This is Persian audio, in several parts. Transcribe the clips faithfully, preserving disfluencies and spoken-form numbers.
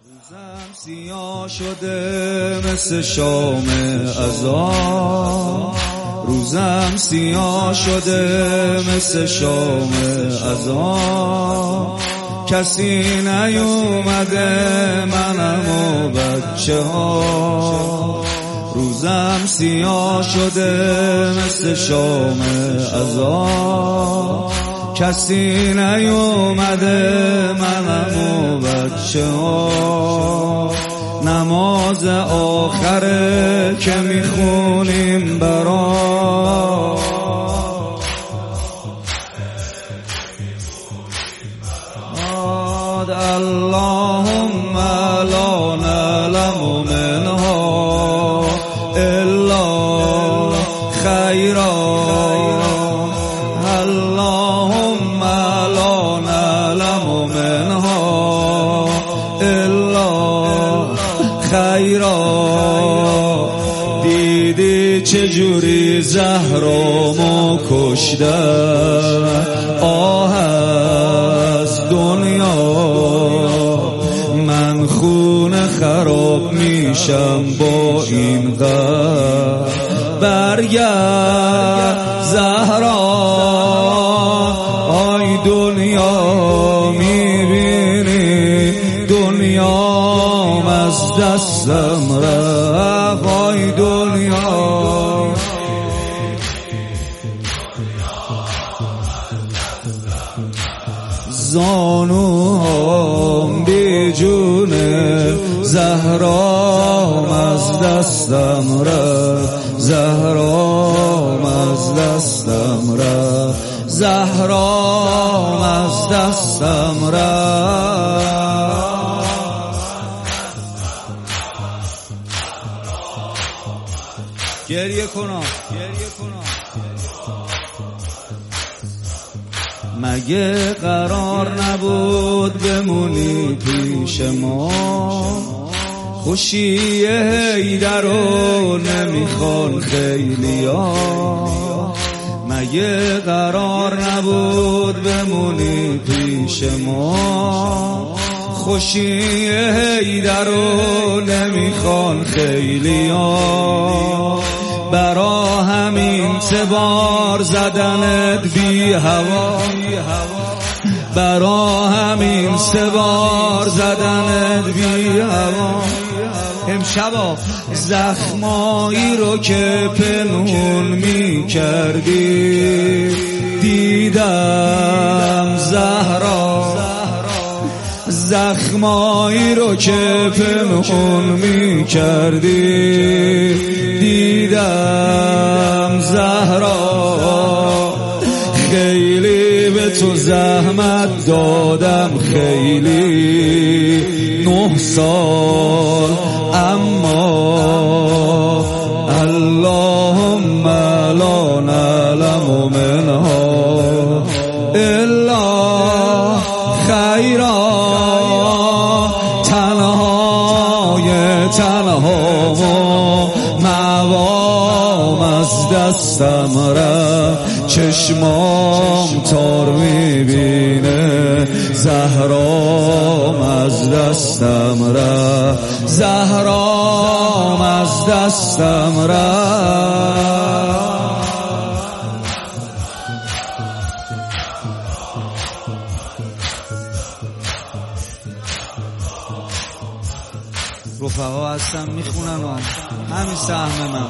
روزم سیاه شده مثل شام عزا، روزم سیاه شده مثل شام عزا. کسی نیومده منم و بچه ها، روزم سیاه شده مثل شام عزا. کسی نیومده منم و بچه ها. نماز آخره که میخونیم برا، اللهم لا نعلم منها الا خیرا، اللهم لا نعلم منها الا خیرا. دیدی چجوری زهرامو کشتن، آه از دنیا من خونه خراب میشم با این غم. برگرد زهرا، آی دنیا میبینی دنیام از دستم رفت، آی دنیا زانوام بی جونه، زهرام از دستم رفت، زهرام از دستم رفت، زهرام از دستم رفت. گریه کنم گریه کنم مگه قرار نبود بمونی پیش ما؟ خوشی حیدر رو نمیخوان خیلیا. مگه قرار نبود بمونی پیش ما؟ خوشی حیدر رو نمیخوان خیلیا. برا همین سه بار زدنت بی هوا، برا همین سه بار زدنت بی هوا. امشبا زخمایی رو که پنهون می کردی دیدم زهرا، زخمایی رو که پنهون می کردی دیدم زهرا. خیلی به تو زحمت دادم، خیلی نه سال، اما اللهم لا نعلم منها الا خیرا. تنهای تنها موام از دستم رفت، چشمام تار میبینه زهرام از دستم رفت، زهرام از دستم رفت. رفقا هستم میخونن و همین سهم من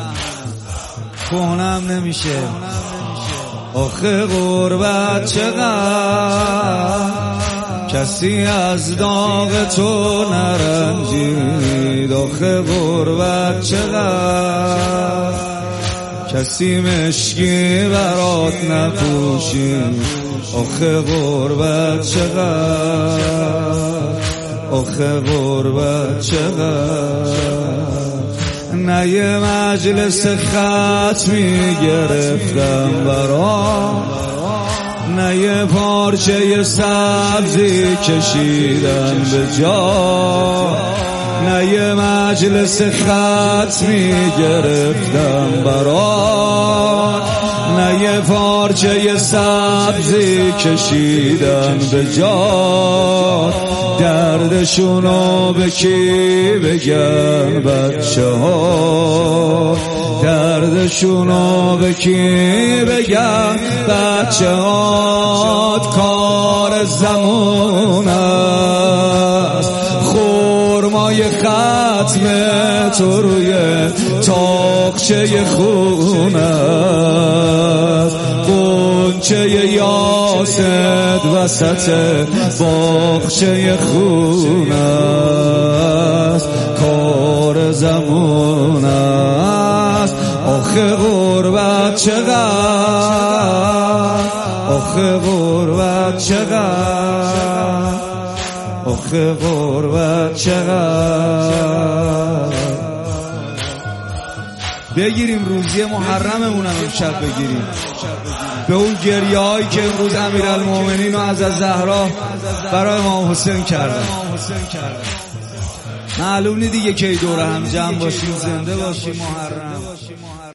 کهنم نمیشه. آخه غربت چقدر کسی از داغ تو نرنجید، آخه غربت چقدر کسی مشکی برات نپوشید، آخه غربت چقدر، آخه غربت چقدر. نه یه مجلس ختمی گرفتم برا، نه یه پارچه سبزی کشیدن به جا، نه یه مجلس ختمی گرفتم برا، دانه پارچه سبزی کشیدن به جان، دردشونو به کی بگن بچه ها، دردشونو به کی بگن بچه ها. کار زمان است خرمای ختم تو روی تاقچه خون است، غنچه یاسد وسط باغچه خون است. کار زمان است آخه غربت چقدر، آخه غربت چقدر، آخه غربت چقدر. بگیریم روزی محرممون هم امشب بگیریم، به اون گریه هایی که امروز امیرالمومنین و از زهرا برای امام حسین کردن. معلوم نی دیگه کی دوره هم جمع باشیم، زنده باشیم محرم.